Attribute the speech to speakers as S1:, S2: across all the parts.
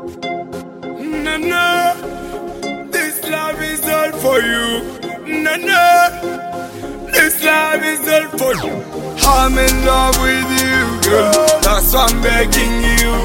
S1: No, no, this love is all for you. No, no, this love is all for you. I'm in love with you, girl. That's why I'm begging you.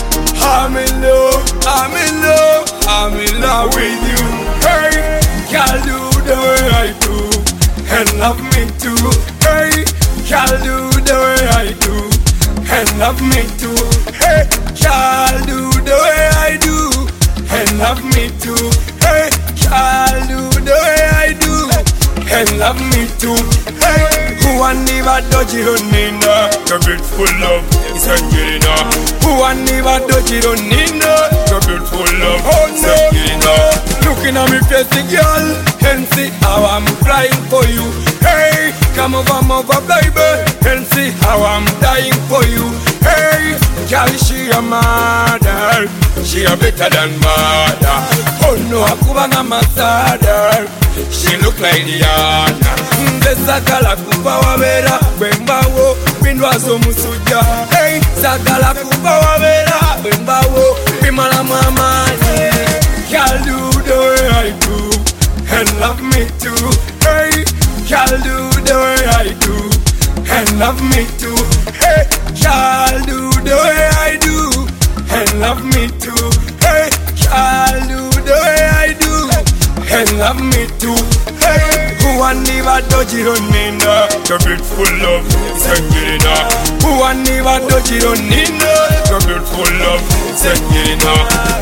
S1: I'm in love, I'm in love, I'm in love with you. Hey, girl, do the way I do, and love me too. Hey, girl, do the way I do, and love me too. Hey, girl, do the way I do, and love me too. Hey, girl, do the way I do, and love me too. Hey, who want never dodge it on Nina? The beautiful love is Angelina. Who want never dodge it on Nina? The beautiful love is Angelina. Looking at me face, the girl, and see how I'm crying for you. Hey, come over, baby, and see how I'm dying for you. Hey, girl, she a mother, she a better than mother. Oh no, akubanga masada, she look like Diana. Sakala kuba wabera, bembawo, bindwazo musuja. Hey, sakala kuba wabera, bembawo, bimala mamani. Girl, do the way I do, and love me too. Hey, girl, do the way I do, and love me too. Hey, girl, do the way I do, and love me too. Hey, girl, do the way I do, and love me too. Hey, who want never dodge it on Nina? The beautiful love is Angelina. Who want never dodge it on Nina? The beautiful love is Angelina.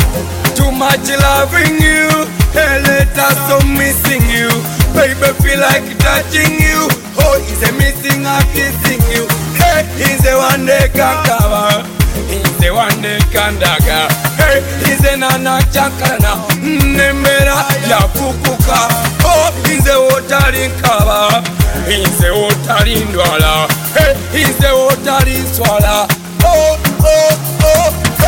S1: Too much loving you, hey, later so missing you. Baby, feel like touching you. Oh, he's a missing out kissing you. Hey, he's the one that can cover. He's the one that can dagger. Hey, he's a nana chankana. Nemera ya fukuka. Oh, he's a watering cover. He's a watering dwala. Hey, he's a watering swallow. Oh, oh, oh,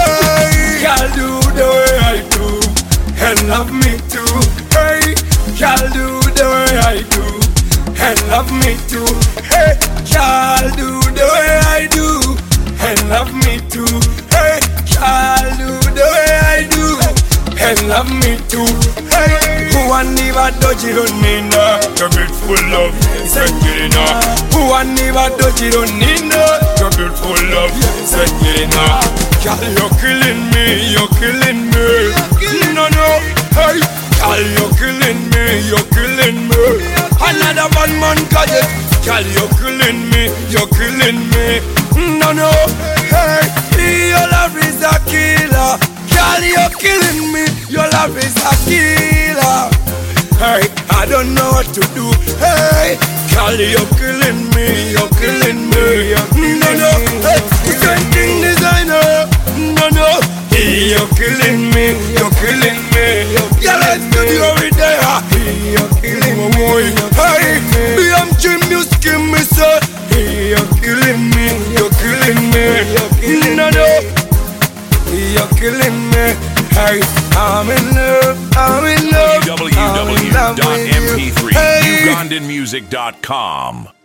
S1: hey. Girl, do the way I do, and love me too. Hey, girl, do the way I do, and love me too. Hey, girl, do the way I do, and love me too. Hey, girl, do the way I do, and love me too. Hey, who want never dodge it on Nina? The beautiful love is Angelina. Who want never dodge it on Nina? The beautiful love is Angelina. Girl, you're killing me, you're killing me. No, no, hey, girl, you're killing me, you're killing me. Another man got it. Girl, you're killing me, you're killing me. No, no, hey, your love is a killer. Girl, you're killing me, your love is a killer. Hey, I don't know what to do. Hey, girl, you're killing me, you're killing me. No, no, hey, trending designer. No, no, you're killing me, you're killing me. Yeah, let's do the over there. You're killing me. Hey, BMG music in me, sir. You're killing me, you're killing me. No, no, you're killing me. Hey, I'm in love, I'm in love.
S2: www.mp3ugandanmusic.com